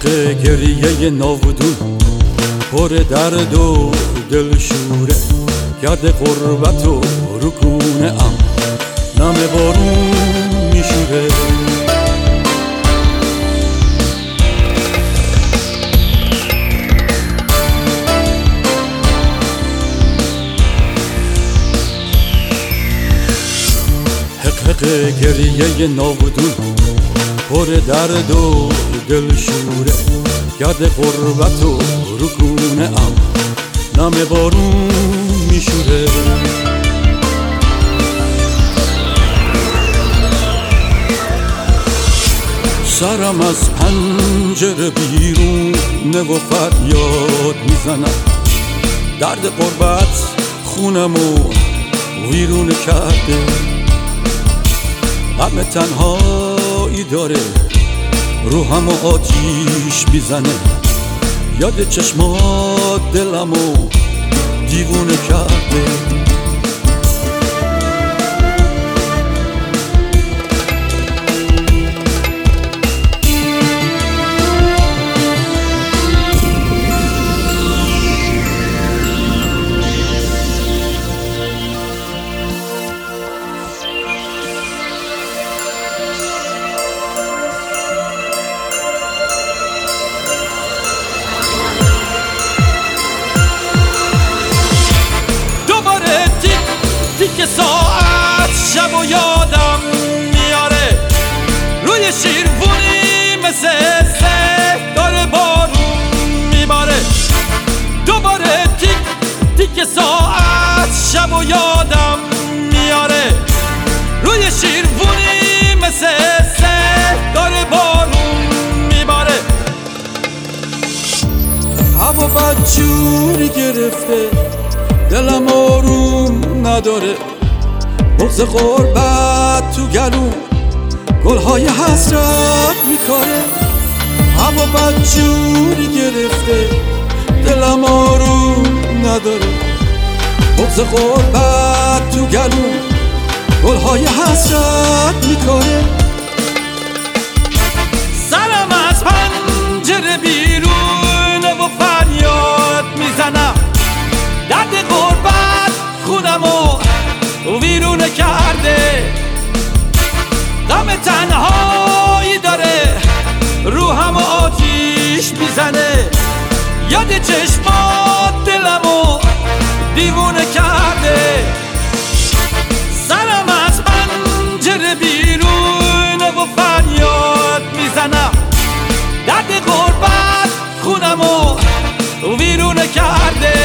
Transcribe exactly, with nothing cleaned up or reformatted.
گریه ناودون پر درد و دلشوره کرده غربت و رکونه ام نم بارون میشوره. حق حق گریه ناودون پر درد و دلشوره کرده غربت و رکونه ام نم بارون میشوره. سرم از پنجره بیرونه و فریاد میزنم، درد غربت خونمو ویرون کرده. غم تنهایی داره روحمو آتیش میزنه، یاد چشمات دلمو دیوونه کرده. تیک ساعت شب و یادم میاره، روی شیروونی مثل سه داره بارون میباره. دوباره تیک تیک ساعت شب و یادم میاره، روی شیروونی مثل سه داره بارون میباره. هوا بدجوری گرفته، دلم آروم نداره، بغض غربت تو گلوم گلهای حسرت میکاره. هوا بدجوری گرفته، دلم آروم نداره، بغض غربت تو گلوم گلهای حسرت میکاره. سرم از پنجره بیرونه و فریاد میزنم، درد غربت خونمو ویرونه کرده. غم تنهایی داره روحمو آتیش میزنه، یاد چشمات دلمو دیوونه کرده. سرم از پنجره بیرونه و فریاد میزنم، درد غربت خونمو ویرونه کرده.